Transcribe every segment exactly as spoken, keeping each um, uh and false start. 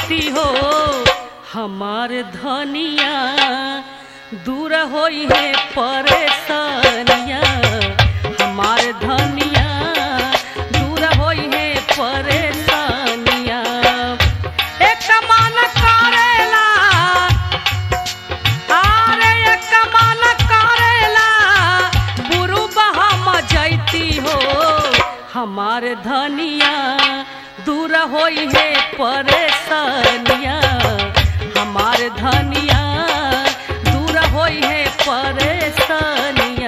जैती हो हमार धनिया दूर होई है परेशानिया हमार धनिया दूर होई है परेशानिया एक मन करेला अरे एक मन करेला बुरु बहम जैती हो हमार धनिया दूर होई है परेशानिया हमार धनिया दूर होई है परेशानिया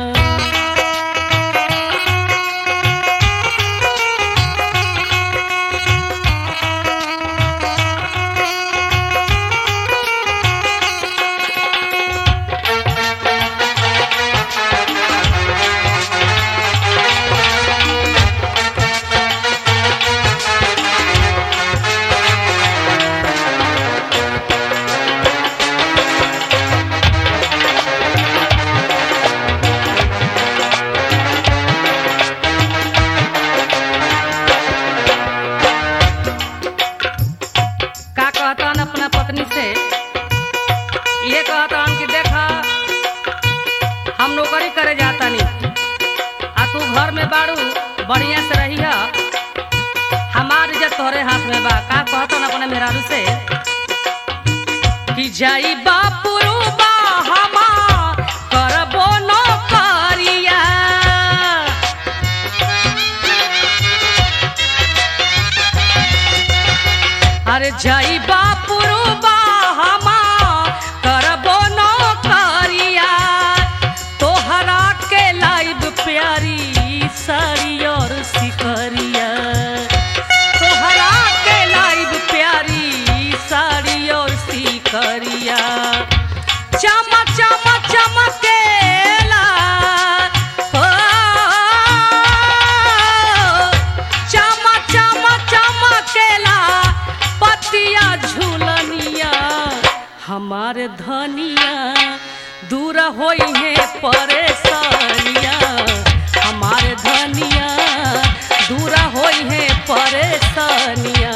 ये कहता कि देखा हम नौकरी करे जाता नहीं आ तू घर में बाड़ू बढ़िया से रही है हमार इज्जत तोहरे हाथ में बा का कहता अपने मेहरारू से कि जाई बापुरू बा हमा करबो नौकरिया अरे जाई बापुरू बा हमा करबो नौकरिया तोहरा के लाइब प्यारी साड़ी और सिकरिया तोहरा के लाइब प्यारी साड़ी और सिकरिया चम चम चमकेला ओ चम चम चमकेला पतिया झूलनिया हमार धनिया दूर होई है परेशानिया हमार धनिया दूर होई है परेशानिया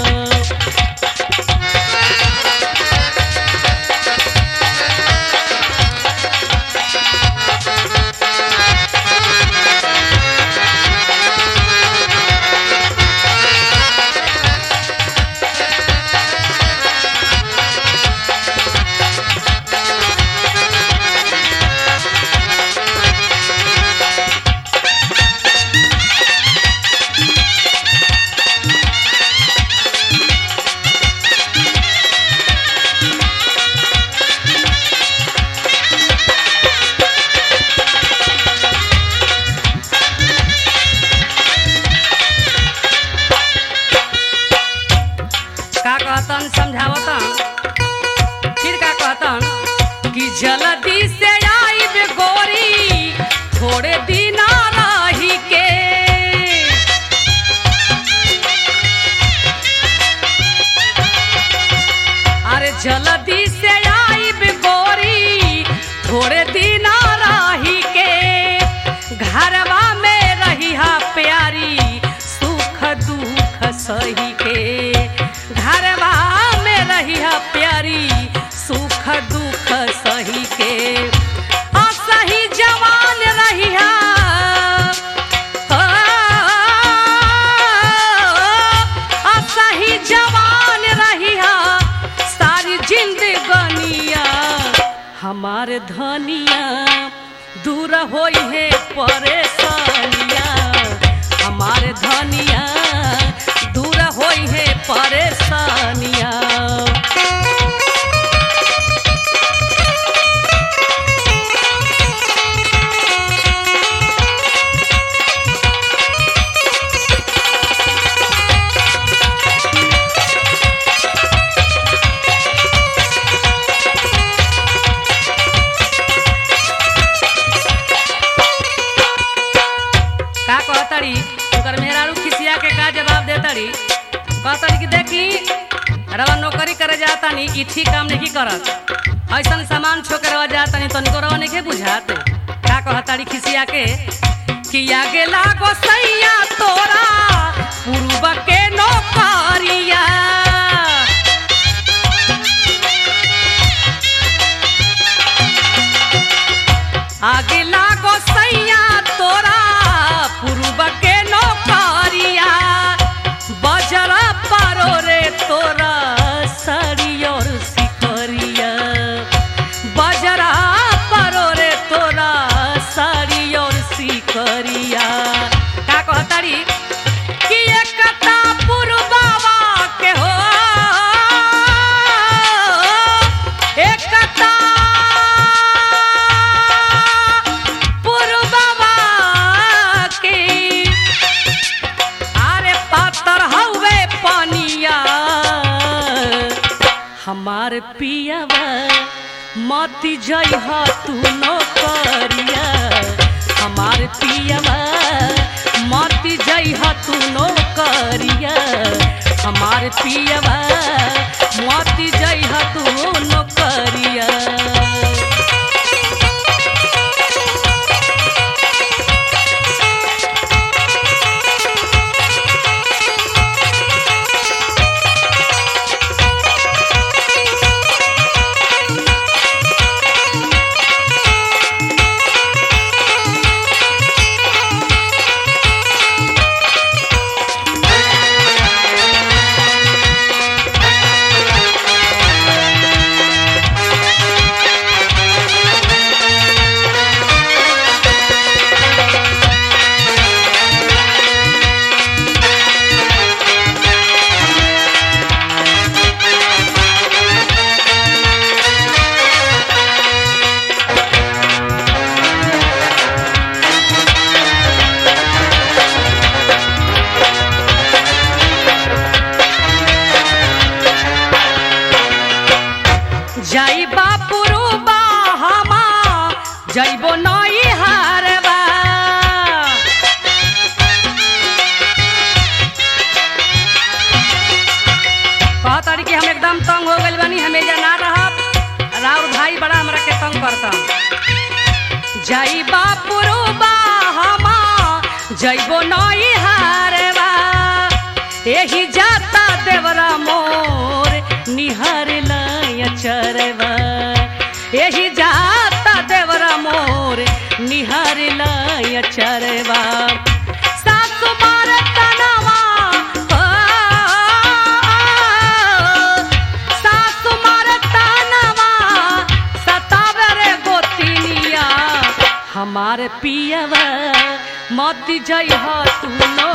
समझावतन फिर का कहतन कि जल्दी से आइब गोरी थोड़े दिन रही के अरे जल्दी से आइब गोरी थोड़े दिन रही के घरवा में रही हा प्यारी सुख दुख सही के घरवा में रही है प्यारी सुख दुख सही के असही जवान रही है असही जवान रही है सारी जिंदगानिया हमार धनिया दूर होई है परेशानिया हमार धनिया दूर होई है परेशानिया का कहतड़ी ओकर मेहरारू खिसिया के का जवाब देतड़ी कहतड़ी कि देखी रवा नौकरी करे जाता नहीं ई ठीक काम नहीं करत ऐसा सामान छोके रवा जाता नहीं तनिको रवा नहीं बुझात का कहतड़ी खिसिया के कि आगे लागो सैया तोरा पूर्व के नौकरिया तोरा साड़ी और सिकरिया बजरा परो रे तोरा साड़ी और सिकरिया का कहतारी कि एकता पुरबावा के हो एकता पुरबावा के आरे पातर हवे पानिया हमार पियावा मती जइह तू नौकरिया हमार पियावा मती जइह तू नौकरिया हमार पियावा मती जइह तू नौकरिया जाइबा पुरुबा हमा जाइबो नई हारबा कहतारी कि हम एकदम तंग हो गइल बानी हमें ना रहब राउर भाई बड़ा हमरा के तंग करता जाइबा पुरुबा हमा जाइबो नई हारबा एही जाता देवरा मोर निहार चरवा यही जाता देवरा मोर निहार लाय चरवा सासु मार तनवा सासु मार तनवा सतावे रे गोतिनिया हमार पियवा मत जइह तू